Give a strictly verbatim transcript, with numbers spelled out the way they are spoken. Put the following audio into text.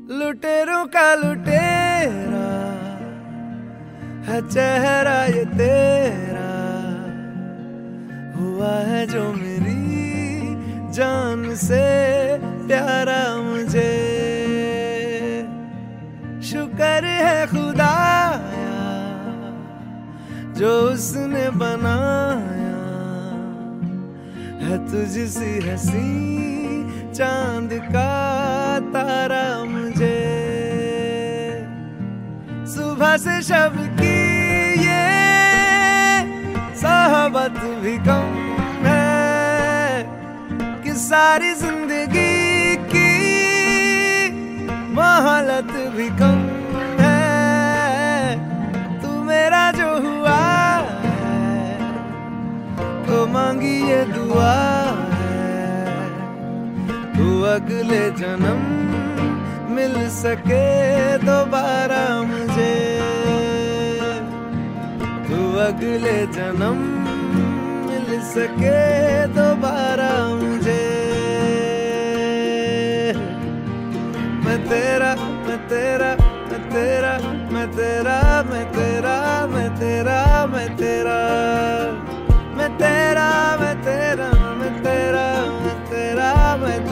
लुटेरों का लुटेरा है चेहरा ये तेरा, हुआ है जो मेरी जान से प्यारा मुझे। शुक्र है खुदाया जो उसने बनाया है तुझसी हंसी चांद का तारा मुझे। सुबह से शब की ये सोहबत भी कम है कि सारी जिंदगी की मोहलत भी कम है। तू मेरा जो हुआ है तो मांगी ये दुआ है, तू अगले जन्म मिल सके दोबारा मुझे। तू अगले जन्म मिल सके दोबारा मुझे। मैं तेरा मैं तेरा मैं तेरा मैं तेरा मैं तेरा मैं तेरा मैं तेरा मैं तेरा मैं तेरा मैं तेरा मैं तेरा मैं